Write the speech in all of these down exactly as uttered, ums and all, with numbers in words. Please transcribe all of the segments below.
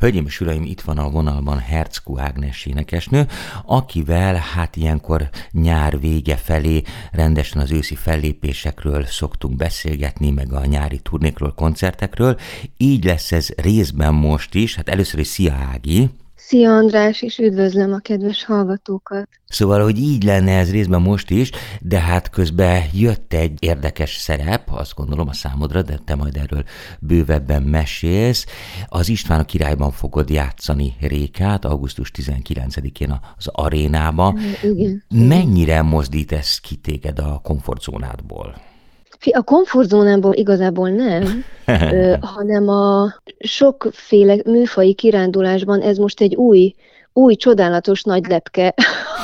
Hölgyeim és uraim, itt van a vonalban Herckó Ágnes énekesnő, akivel hát ilyenkor nyár vége felé rendesen az őszi fellépésekről szoktunk beszélgetni, meg a nyári turnékról, koncertekről. Így lesz ez részben most is. Hát először is szia, Ági! Szia, András, és üdvözlöm a kedves hallgatókat! Szóval, hogy így lenne ez részben most is, de hát közben jött egy érdekes szerep, azt gondolom a számodra, de te majd erről bővebben mesélsz. Az István a Királyban fogod játszani Rékát, augusztus tizenkilencedikén az arénában. Igen. Mennyire mozdít ez ki téged a komfortzónádból? A komfortzónából igazából nem, ö, hanem a sokféle műfaji kirándulásban ez most egy új, új csodálatos nagy lepke,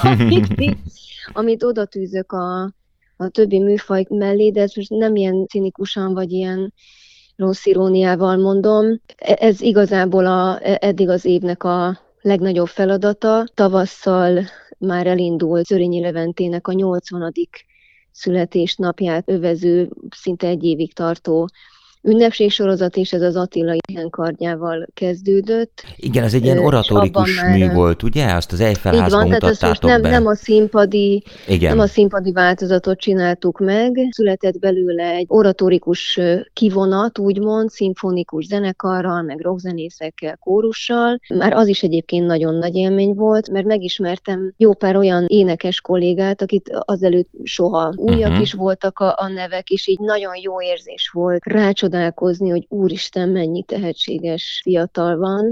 amit, amit oda tűzök a, a többi műfaj mellé, de ez most nem ilyen cinikusan vagy ilyen rossz iróniával mondom. Ez igazából a, eddig az évnek a legnagyobb feladata. Tavasszal már elindult Zörényi Leventének a nyolcvanadik születésnapját övező, szinte egy évig tartó ünnepségsorozat, és ez az Attila Éhenkardjával kezdődött. Igen, ez egy ilyen oratórikus mű már volt, ugye? Azt az Eiffel-házban mutattátok nem, be. Nem a színpadi, nem a színpadi változatot csináltuk meg. Született belőle egy oratórikus kivonat, úgymond, szimfonikus zenekarral, meg rockzenészekkel, kórussal. Már az is egyébként nagyon nagy élmény volt, mert megismertem jó pár olyan énekes kollégát, akit azelőtt soha újak uh-huh. is voltak a, a nevek, és így nagyon jó érzés volt rácsodálkozni, hogy úristen, mennyi tehetséges fiatal van,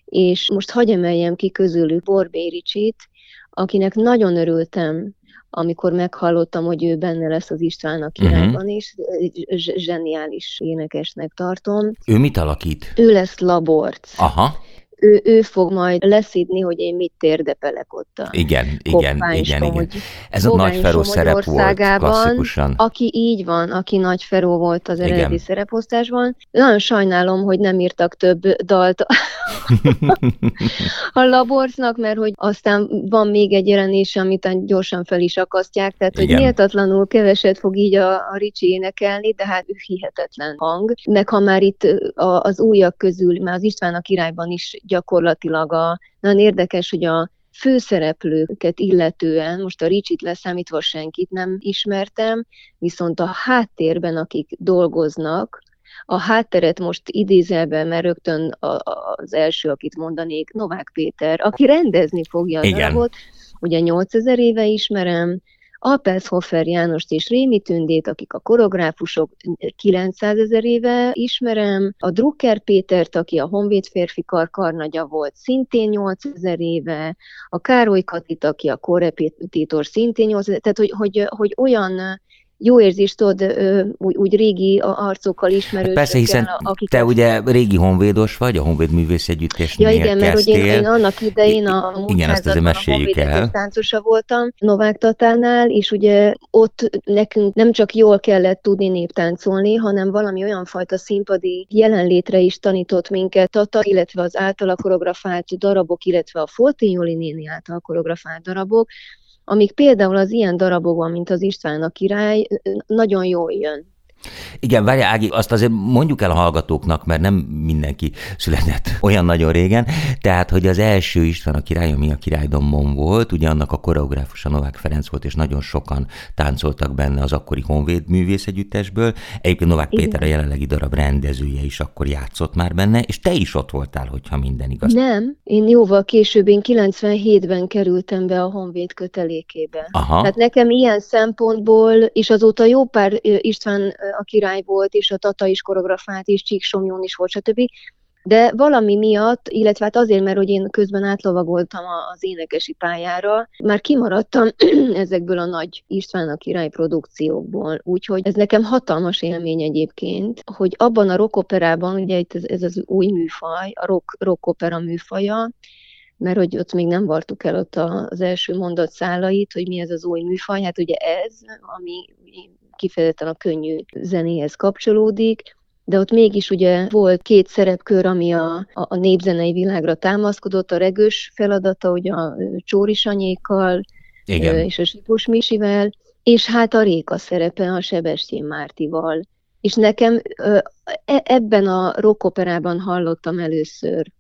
és most hadd emeljem ki közülük Borbély Ricsit, akinek nagyon örültem, amikor meghallottam, hogy ő benne lesz az István a Királyban is, uh-huh. zseniális énekesnek tartom. Ő mit alakít? Ő lesz Laborc. Aha. Ő, ő fog majd leszidni, hogy én mit térdepelek ott a Igen, igen, igen, igen. Ez a Nagy Feró szerep volt klasszikusan. Aki így van, aki Nagy Feró volt az eredeti igen. szereposztásban. Nagyon sajnálom, hogy nem írtak több dalt a Laborcnak, mert hogy aztán van még egy jelenése, amit gyorsan fel is akasztják, tehát igen. hogy méltatlanul keveset fog így a, a Ricsi énekelni, de hát hihetetlen hang. Meg ha már itt az újak közül, már az István a Királyban is gyakorlatilag a, nagyon érdekes, hogy a főszereplőket illetően, most a Ricsit leszámítva senkit nem ismertem, viszont a háttérben, akik dolgoznak, a hátteret most idézelben, mert rögtön az első, akit mondanék, Novák Péter, aki rendezni fogja a darabot, ugye nyolcezer éve ismerem, Alpelshofer Jánost és Rémi Tündét, akik a koreográfusok, kilencszázezer éve ismerem, a Drucker Pétert, aki a Honvéd férfi kar karnagya volt, szintén nyolcezer éve, a Károly Katit, aki a korrepetitor, szintén nyolcezer, tehát hogy, hogy, hogy olyan jó érzést tudod, úgy, úgy régi arcokkal ismerősökkel. Persze, hiszen akiket... te ugye régi honvédos vagy, a Honvéd Művész Együttesnél ja, igen, kezdtél. Mert ugye én, én annak idején a múltházadban a Honvéd Együttes táncosa voltam Novák Tatánál, és ugye ott nekünk nem csak jól kellett tudni néptáncolni, hanem valami olyan fajta színpadi jelenlétre is tanított minket Tata, illetve az általa koreografált darabok, illetve a Foltén Joli néni által koreografált darabok, amik például az ilyen darabokban, mint az István a Király, nagyon jól jön. Igen, várjál, Ági, azt azért mondjuk el a hallgatóknak, mert nem mindenki született olyan nagyon régen, tehát, hogy az első István a Király, ami a Királydombon volt, ugye annak a koreográfusa Novák Ferenc volt, és nagyon sokan táncoltak benne az akkori Honvéd Művész Együttesből. Egyébként Novák igen. Péter a jelenlegi darab rendezője is akkor játszott már benne, és te is ott voltál, hogyha minden igaz. Nem, én jóval később, én kilencvenhétben kerültem be a Honvéd kötelékébe. Aha. Tehát nekem ilyen szempontból, és azóta jó pár István a Király volt, és a Tata is koreografált, és Csíksomjón is volt, stb. De valami miatt, illetve hát azért, mert hogy én közben átlovagoltam az énekesi pályára, már kimaradtam ezekből a nagy István a Király produkciókból. Úgyhogy ez nekem hatalmas élmény egyébként, hogy abban a rockoperában, ugye itt ez, ez az új műfaj, a rock, rockopera műfaja, mert hogy ott még nem vartuk el ott az első mondatszálait, hogy mi ez az új műfaj, hát ugye ez, ami kifejezetten a könnyű zenéhez kapcsolódik, de ott mégis ugye volt két szerepkör, ami a, a, a népzenei világra támaszkodott, a Regős feladata, ugye a Csóri Sanyékkal és a Sipos Misivel, és hát a Réka szerepe a Sebestyén Mártival. És nekem ebben a rockoperában hallottam először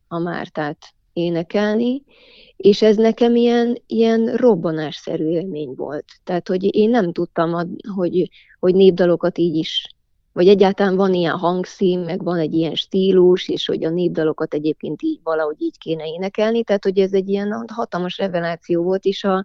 a Mártát énekelni, és ez nekem ilyen, ilyen robbanásszerű élmény volt. Tehát, hogy én nem tudtam, hogy, hogy népdalokat így is, vagy egyáltalán van ilyen hangszín, meg van egy ilyen stílus, és hogy a népdalokat egyébként így valahogy így kéne énekelni, tehát, hogy ez egy ilyen hatalmas reveláció volt, és, a,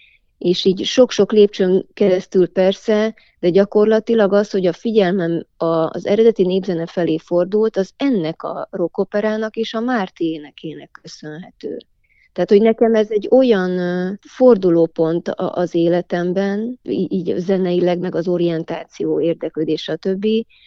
és így sok-sok lépcsőn keresztül persze, de gyakorlatilag az, hogy a figyelmem az eredeti népzene felé fordult, az ennek a rockoperának és a Márti énekének köszönhető. Tehát, hogy nekem ez egy olyan fordulópont az életemben, így zeneileg, meg az orientáció, érdeklődés, stb.,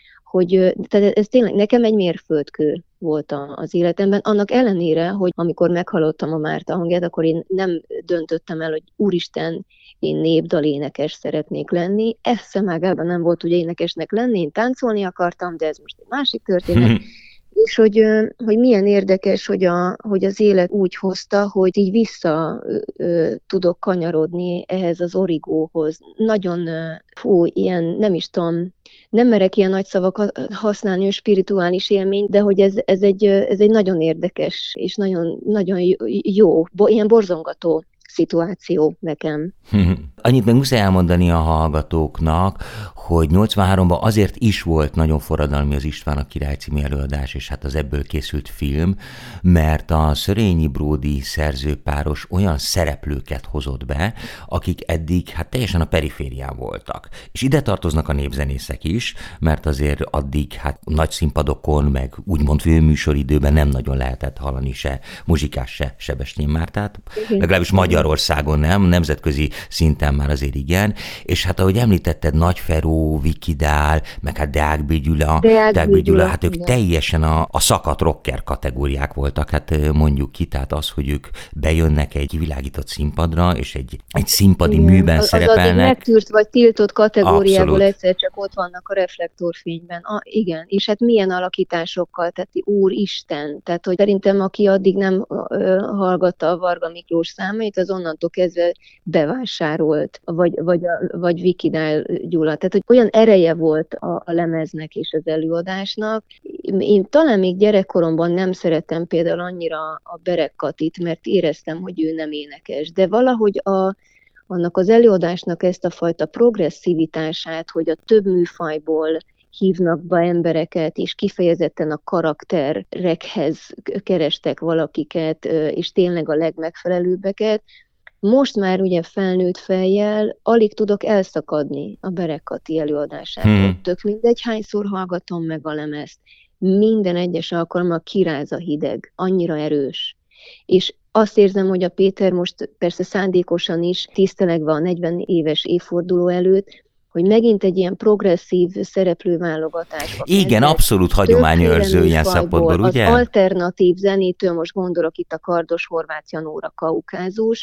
hogy tehát ez tényleg nekem egy mérföldkő volt az életemben, annak ellenére, hogy amikor meghallottam a Márta hangját, akkor én nem döntöttem el, hogy úristen, én népdalénekes szeretnék lenni. Eszemágában nem volt ugye énekesnek lenni, én táncolni akartam, de ez most egy másik történet. És hogy, hogy milyen érdekes, hogy, a, hogy az élet úgy hozta, hogy így vissza ö, tudok kanyarodni ehhez az origóhoz. Nagyon, fú, ilyen, nem is tudom, nem merek ilyen nagy szavakat használni, hogy spirituális élmény, de hogy ez, ez, egy, ez egy nagyon érdekes, és nagyon, nagyon jó, ilyen borzongató szituáció nekem. Annyit meg muszáj elmondani a hallgatóknak, hogy nyolcvanháromban azért is volt nagyon forradalmi az István a király című előadás, és hát az ebből készült film, mert a Szörényi Bródi szerzőpáros olyan szereplőket hozott be, akik eddig hát teljesen a periférián voltak. És ide tartoznak a népzenészek is, mert azért addig hát nagy színpadokon, meg úgymond főműsoridőben nem nagyon lehetett hallani se Muzsikás, se Sebestyén Mártát, legalábbis Magyarországon nem, nemzetközi szinten már azért igen, és hát ahogy említetted, Nagy Feró, Vikidál, meg hát Deák Gyula, Deák Gyula, hát ők igen. teljesen a, a szakadt rocker kategóriák voltak, hát mondjuk ki, tehát az, hogy ők bejönnek egy kivilágított színpadra, és egy, egy színpadi igen. műben az, szerepelnek. Az egy megtűrt vagy tiltott kategóriából abszolút. Egyszer csak ott vannak a reflektorfényben. Ah, igen, és hát milyen alakításokkal, tehát úristen, tehát hogy szerintem aki addig nem uh, hallgatta a Varga Miklós számait, az onnantól kezdve bevásárolt, vagy, vagy, vagy Vikidál Gyula. Tehát, hogy olyan ereje volt a, a lemeznek és az előadásnak. Én talán még gyerekkoromban nem szerettem például annyira a Berek Katit, mert éreztem, hogy ő nem énekes. De valahogy a, annak az előadásnak ezt a fajta progresszivitását, hogy a több műfajból hívnak be embereket, és kifejezetten a karakterekhez kerestek valakiket, és tényleg a legmegfelelőbbeket. Most már ugye felnőtt fejjel alig tudok elszakadni a Berek Kati előadásától. Hmm. Tök mindegy, hányszor hallgatom meg a lemezt. Minden egyes alkalommal kiráz a hideg, annyira erős. És azt érzem, hogy a Péter most persze szándékosan is tisztelegve a negyven éves évforduló előtt, hogy megint egy ilyen progresszív szereplőválogatásba. Igen, abszolút hagyományőrző ilyen szempontból, ugye? Az alternatív zenétől, most gondolok itt a Kardos Horváth Janóra, Kaukázus.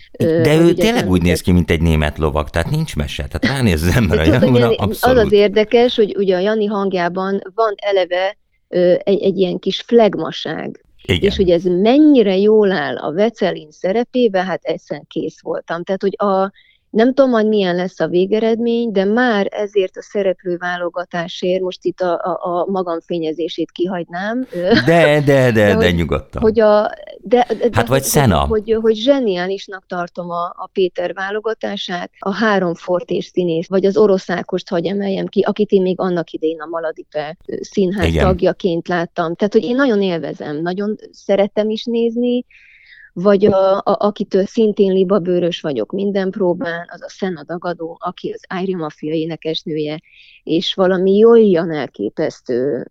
De ő tényleg úgy néz ki, mint egy német lovag, tehát nincs mese, tehát ránéz az ember a Janóra, abszolút. Az az érdekes, hogy ugye a Jani hangjában van eleve egy, egy ilyen kis flegmaság. Igen. És hogy ez mennyire jól áll a Vecelin szerepébe, hát egyszer kész voltam. Tehát, hogy a nem tudom, hogy milyen lesz a végeredmény, de már ezért a szereplőválogatásért, most itt a, a, a magamfényezését kihagynám. De, de, de, de, de nyugodtan. Hogy a, de, de, hát vagy Szena. Hogy, hogy zseniálisnak tartom a, a Péter válogatását, a három fortés színész, vagy az Orosz Ákost hagy emeljem ki, akit én még annak idején a Maladipe színház igen. tagjaként láttam. Tehát, hogy én nagyon élvezem, nagyon szerettem is nézni, vagy a, a, akitől szintén libabőrös vagyok minden próbán, az a Szena Dagadó, aki az Ájri Mafia énekesnője, és valami olyan elképesztő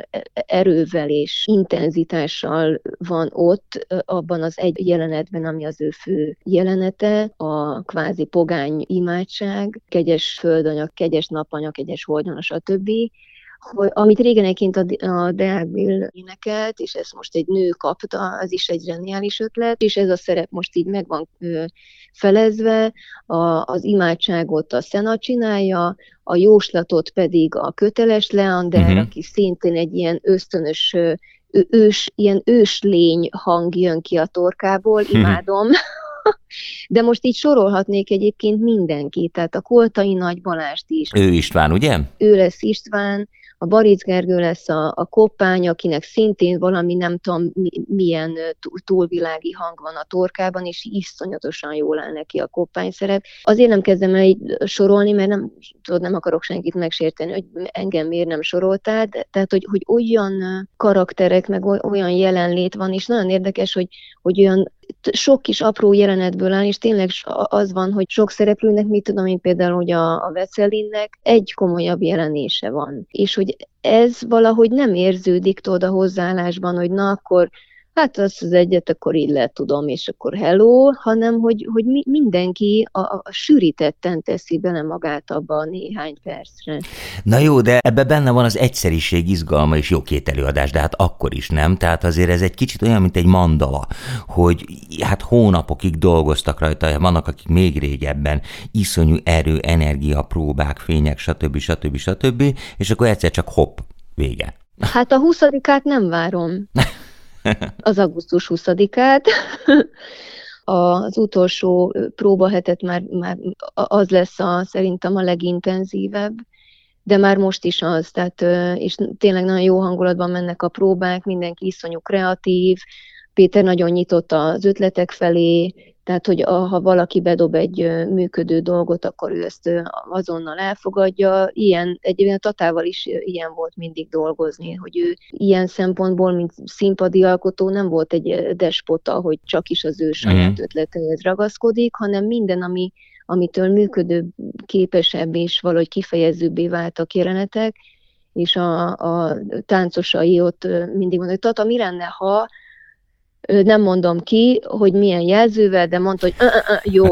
erővel és intenzitással van ott, abban az egy jelenetben, ami az ő fő jelenete, a kvázi pogány imádság, kegyes földanya, kegyes napanya, kegyes holdanya, stb., hogy, amit régen egyébként a, a Deák Béla énekelt, és ezt most egy nő kapta, az is egy zseniális ötlet, és ez a szerep most így meg van ö, felezve, a, az imádságot a Szena csinálja, a jóslatot pedig a Köteles Leander, uh-huh. aki szintén egy ilyen ösztönös, ö, ős, ilyen őslény hang jön ki a torkából, uh-huh. imádom. De most így sorolhatnék egyébként mindenkit, tehát a Koltai Nagy Balást is. Ő István, ugye? Ő lesz István, a Baric Gergő lesz a, a koppány, akinek szintén valami nem tudom milyen túlvilági hang van a torkában, és iszonyatosan jól áll neki a koppány szerep. Azért nem kezdem el így sorolni, mert nem, tudod, nem akarok senkit megsérteni, hogy engem miért nem soroltál, de, tehát hogy, hogy olyan karakterek, meg olyan jelenlét van, és nagyon érdekes, hogy, hogy olyan sok kis apró jelenetből áll, és tényleg az van, hogy sok szereplőnek, mit tudom én például, hogy a, a Veselinnek egy komolyabb jelenése van. És hogy ez valahogy nem érződik tudod a hozzáállásban, hogy na akkor hát azt az egyet akkor így lehet tudom, és akkor hello, hanem hogy, hogy mi, mindenki a, a sűrítetten teszi bele magát abba a néhány percre. Na jó, de ebbe benne van az egyszeriség, izgalma és jó két előadás, de hát akkor is nem, tehát azért ez egy kicsit olyan, mint egy mandala, hogy hát hónapokig dolgoztak rajta, vannak akik még régebben, iszonyú erő, energia, próbák, fények, stb. stb. stb. És akkor egyszer csak hopp, vége. Hát a huszadikát nem várom. Az augusztus huszadikát. Az utolsó próbahetet már, már az lesz a, szerintem a legintenzívebb, de már most is az, tehát, és tényleg nagyon jó hangulatban mennek a próbák, mindenki iszonyú kreatív, Péter nagyon nyitott az ötletek felé, tehát, hogy ha valaki bedob egy működő dolgot, akkor ő ezt azonnal elfogadja. Ilyen, egyébként Tatával is ilyen volt mindig dolgozni, hogy ő ilyen szempontból, mint színpadi alkotó nem volt egy despota, hogy csak is az ő saját ötleteihez ragaszkodik, hanem minden, ami, amitől működő, képesebb és valahogy kifejezőbbé váltak jelenetek, és a, a táncosai ott mindig mondták, Tata, mi lenne, ha nem mondom ki, hogy milyen jelzővel, de mondta, hogy jó,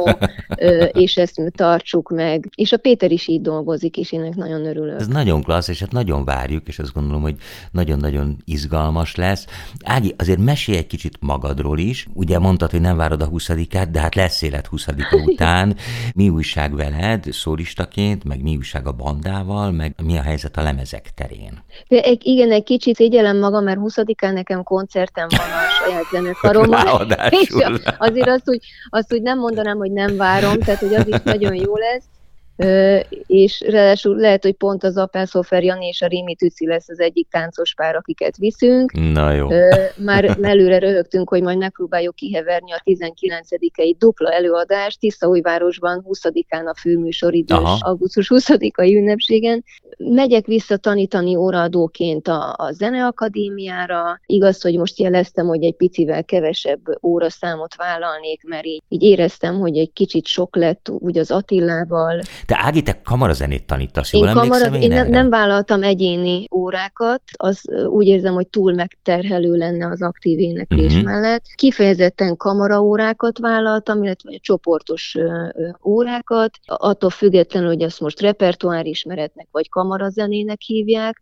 és ezt tartsuk meg. És a Péter is így dolgozik, és ennek nagyon örülök. Ez nagyon klassz, és hát nagyon várjuk, és azt gondolom, hogy nagyon-nagyon izgalmas lesz. Ági, azért mesélj egy kicsit magadról is. Ugye mondtad, hogy nem várod a huszadikát, de hát lesz élet huszadika után. Mi újság veled szólistaként, meg mi újság a bandával, meg mi a helyzet a lemezek terén? Igen, egy kicsit szégyellem magam, mert huszadikán nekem koncertem van a saját zenekarommal. És azért azt hogy, azt, hogy nem mondanám, hogy nem várom, tehát hogy az is nagyon jó lesz. Ö, és ráadásul lehet, hogy pont az Appelszófer Jani és a Rémi Tüci lesz az egyik táncos pár, akiket viszünk. Na jó. Ö, már előre röhögtünk, hogy majd megpróbáljuk kiheverni a tizenkilencedikei dupla előadást Tiszaújvárosban, huszadikán a főműsoridős augusztus huszadikai ünnepségen. Megyek vissza tanítani óraadóként a, a Zeneakadémiára. Igaz, hogy most jeleztem, hogy egy picivel kevesebb óraszámot vállalnék, mert így, így éreztem, hogy egy kicsit sok lett úgy az Attilával. Te Ági, te kamarazenét tanítasz, jól én emlékszem kamara, én Én nem, nem vállaltam egyéni órákat, az úgy érzem, hogy túl megterhelő lenne az aktív éneklés uh-huh. mellett. Kifejezetten kamaraórákat vállaltam, illetve csoportos órákat, attól függetlenül, hogy azt most repertoárismeretnek vagy kamarazenének hívják,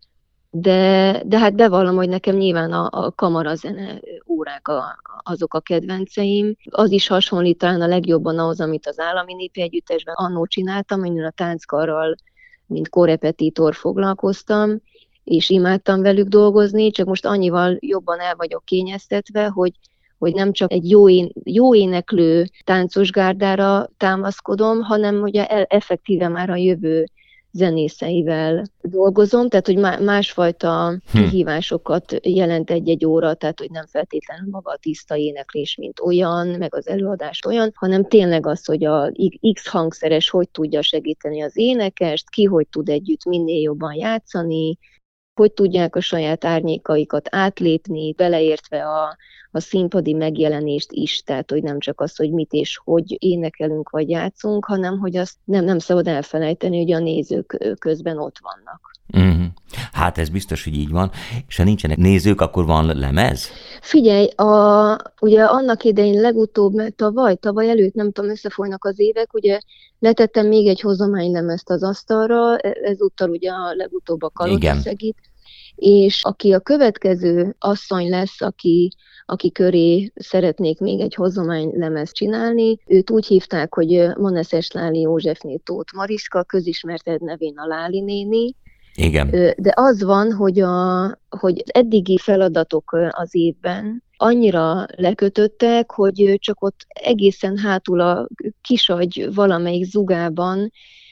de, de hát bevallom, hogy nekem nyilván a, a kamarazene órák a, azok a kedvenceim. Az is hasonlít talán a legjobban ahhoz, amit az Állami Népi Együttesben annó csináltam, én a tánckarral, mint korrepetitor foglalkoztam, és imádtam velük dolgozni, csak most annyival jobban el vagyok kényeztetve, hogy hogy nem csak egy jó, én, jó éneklő táncosgárdára támaszkodom, hanem hogy effektíve már a jövő zenészeivel dolgozom, tehát hogy másfajta kihívásokat jelent egy-egy óra, tehát hogy nem feltétlenül maga a tiszta éneklés, mint olyan, meg az előadás olyan, hanem tényleg az, hogy a X hangszeres hogy tudja segíteni az énekest, ki hogy tud együtt minél jobban játszani, hogy tudják a saját árnyékaikat átlépni, beleértve a, a színpadi megjelenést is, tehát hogy nem csak az, hogy mit és hogy énekelünk vagy játszunk, hanem hogy azt nem, nem szabad elfelejteni, hogy a nézők közben ott vannak. Uh-huh. Hát ez biztos, hogy így van. És ha nincsenek nézők, akkor van lemez? Figyelj, a, ugye annak idején legutóbb, tavaly, tavaly előtt, nem tudom, összefolynak az évek, ugye letettem még egy hozománylemezt az asztalra, ezúttal ugye a legutóbb a Kalotaszegit, és aki a következő asszony lesz, aki, aki köré szeretnék még egy hozománylemezt csinálni, őt úgy hívták, hogy Maneszes Láli Józsefné Tóth Mariska, közismertebb nevén a Láli néni. Igen. De az van, hogy, a, hogy az eddigi feladatok az évben annyira lekötöttek, hogy csak ott egészen hátul a kisagy valamelyik zugában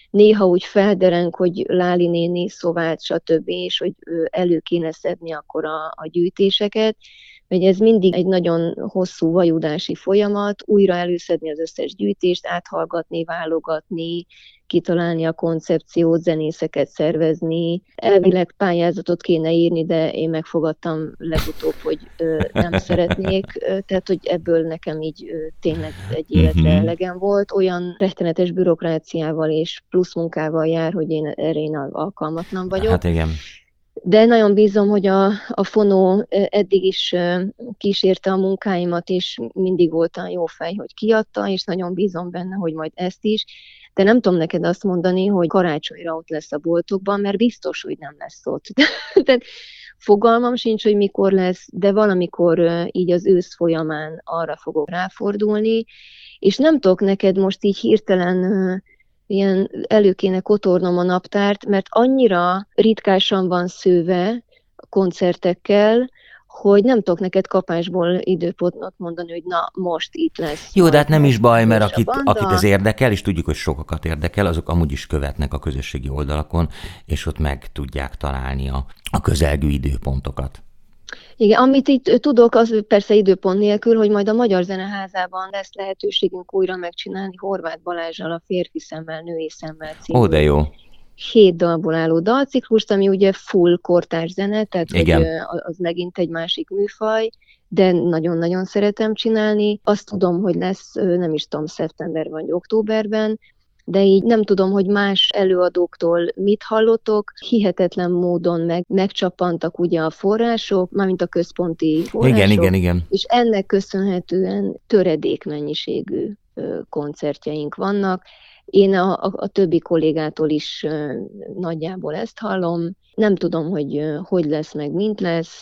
néha úgy feldereng, hogy Láli néni szóvált, stb., és hogy elő kéne szedni akkor a, a gyűjtéseket, hogy ez mindig egy nagyon hosszú vajudási folyamat, újra előszedni az összes gyűjtést, áthallgatni, válogatni, kitalálni a koncepciót, zenészeket szervezni. Elvileg pályázatot kéne írni, de én megfogadtam legutóbb, hogy ö, nem szeretnék, tehát hogy ebből nekem így ö, tényleg egy életre elegem volt. Olyan rettenetes bürokráciával és plusz munkával jár, hogy én erre én alkalmatlan vagyok. Hát igen. De nagyon bízom, hogy a, a Fonó eddig is kísérte a munkáimat, és mindig volt olyan jó fej, hogy kiadta, és nagyon bízom benne, hogy majd ezt is. De nem tudom neked azt mondani, hogy karácsonyra ott lesz a boltokban, mert biztos, hogy nem lesz ott. Tehát fogalmam sincs, hogy mikor lesz, de valamikor így az ősz folyamán arra fogok ráfordulni, és nem tudok neked most így hirtelen ilyen elő kéne kotornom a naptárt, mert annyira ritkásan van szőve koncertekkel, hogy nem tudok neked kapásból időpontot mondani, hogy na, most itt lesz. Jó, de hát nem is baj, mert akit, akit ez érdekel, és tudjuk, hogy sokakat érdekel, azok amúgy is követnek a közösségi oldalakon, és ott meg tudják találni a, a közelgő időpontokat. Igen, amit itt tudok, az persze időpont nélkül, hogy majd a Magyar Zeneházában lesz lehetőségünk újra megcsinálni Horváth Balázsral a Férfi szemmel, női szemmel című. Ó, de jó. Hét dalból álló dalciklust, ami ugye full kortárs zene, tehát hogy az megint egy másik műfaj, de nagyon-nagyon szeretem csinálni. Azt tudom, hogy lesz, nem is tudom, szeptember vagy októberben, de így nem tudom, hogy más előadóktól mit hallottok. Hihetetlen módon meg, megcsappantak ugye a források, mármint a központi források. Igen, igen, igen. És ennek köszönhetően töredékmennyiségű koncertjeink vannak. Én a, a, a többi kollégától is nagyjából ezt hallom. Nem tudom, hogy hogy lesz meg, mint lesz.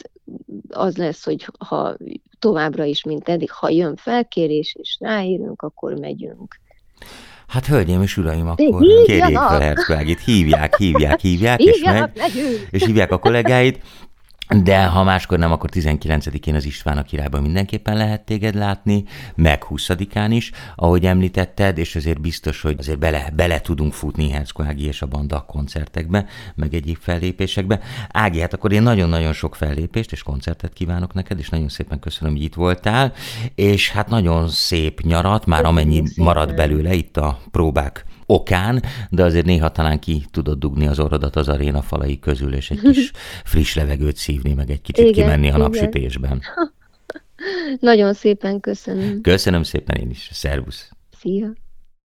Az lesz, hogy ha továbbra is, mint eddig, ha jön felkérés és ráírunk, akkor megyünk. Hát hölgyeim és uraim, akkor kérjék fel Herceg-Ágit, hívják, hívják, hívják, és meg, és hívják a kollégáit. De ha máskor nem, akkor tizenkilencedikén az István a Királyban mindenképpen lehet téged látni, meg huszadikán is, ahogy említetted, és azért biztos, hogy azért bele, bele tudunk futni Herceg Ági és a banda koncertekbe, meg egyéb fellépésekbe. Ági, hát akkor én nagyon-nagyon sok fellépést és koncertet kívánok neked, és nagyon szépen köszönöm, hogy itt voltál, és hát nagyon szép nyarat, már amennyi marad belőle itt a próbák okán, de azért néha talán ki tudod dugni az orrodat az aréna falai közül, és egy kis friss levegőt szívni, meg egy kicsit igen, kimenni a napsütésben. Nagyon szépen köszönöm. Köszönöm szépen én is. Szervusz. Szia.